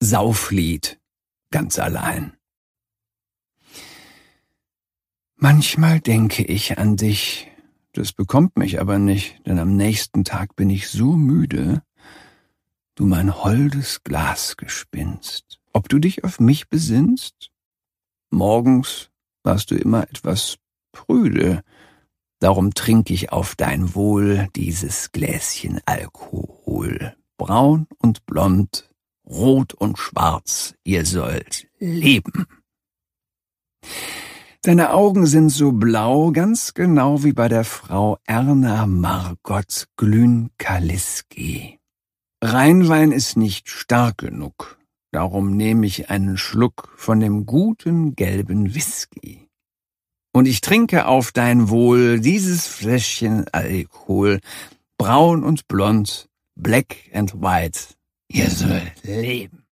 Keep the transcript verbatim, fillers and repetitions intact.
Sauflied, ganz allein. Manchmal denke ich an dich, das bekommt mich aber nicht, denn am nächsten Tag bin ich so müde, du mein holdes Glasgespinst, ob du dich auf mich besinnst? Morgens warst du immer etwas prüde, darum trink ich auf dein Wohl dieses Gläschen Alkohol. Braun und blond, rot und schwarz, ihr sollt leben. Deine Augen sind so blau, ganz genau wie bei der Frau Erna Margot Glyn-Kaliski. Rheinwein ist nicht stark genug, darum nehme ich einen Schluck von dem guten gelben Whisky. Und ich trinke auf dein Wohl dieses Fläschchen Alkohol, braun und blond, black and white, ihr sollt leben.